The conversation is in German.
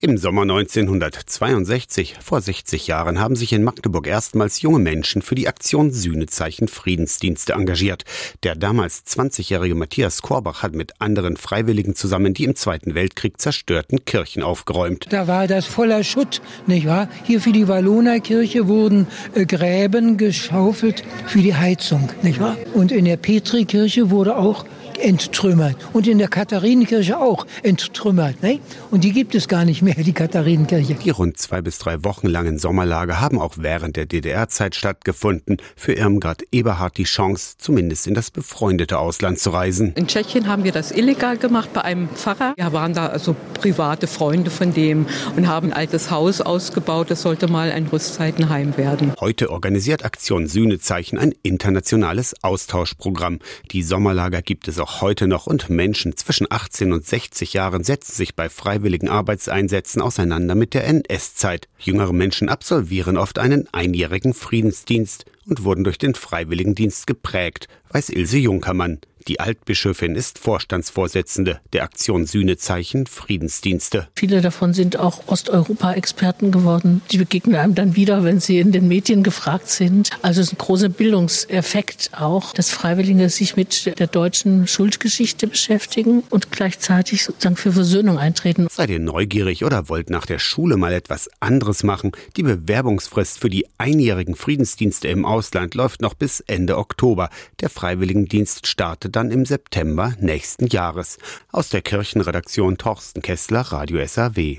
Im Sommer 1962, vor 60 Jahren, haben sich in Magdeburg erstmals junge Menschen für die Aktion Sühnezeichen Friedensdienste engagiert. Der damals 20-jährige Matthias Korbach hat mit anderen Freiwilligen zusammen die im Zweiten Weltkrieg zerstörten Kirchen aufgeräumt. Da war das voller Schutt, nicht wahr? Hier für die Walloner Kirche wurden Gräben geschaufelt für die Heizung, nicht wahr? Und in der Petrikirche wurde auch enttrümmert. Und in der Katharinenkirche auch enttrümmert. Ne? Und die gibt es gar nicht mehr, die Katharinenkirche. Die rund 2 bis 3 Wochen langen Sommerlager haben auch während der DDR-Zeit stattgefunden. Für Irmgard Eberhardt die Chance, zumindest in das befreundete Ausland zu reisen. In Tschechien haben wir das illegal gemacht bei einem Pfarrer. Wir waren da also private Freunde von dem und haben ein altes Haus ausgebaut. Das sollte mal ein Rüstzeitenheim werden. Heute organisiert Aktion Sühnezeichen ein internationales Austauschprogramm. Die Sommerlager gibt es auch heute noch und Menschen zwischen 18 und 60 Jahren setzen sich bei freiwilligen Arbeitseinsätzen auseinander mit der NS-Zeit. Jüngere Menschen absolvieren oft einen einjährigen Friedensdienst und wurden durch den Freiwilligendienst geprägt, weiß Ilse Junkermann. Die Altbischöfin ist Vorstandsvorsitzende der Aktion Sühnezeichen Friedensdienste. Viele davon sind auch Osteuropa-Experten geworden. Die begegnen einem dann wieder, wenn sie in den Medien gefragt sind. Also es ist ein großer Bildungseffekt auch, dass Freiwillige sich mit der deutschen Schuldgeschichte beschäftigen und gleichzeitig sozusagen für Versöhnung eintreten. Seid ihr neugierig oder wollt nach der Schule mal etwas anderes machen? Die Bewerbungsfrist für die einjährigen Friedensdienste im Ausland läuft noch bis Ende Oktober. Der Freiwilligendienst startet dann im September nächsten Jahres. Aus der Kirchenredaktion Torsten Kessler, Radio SAW.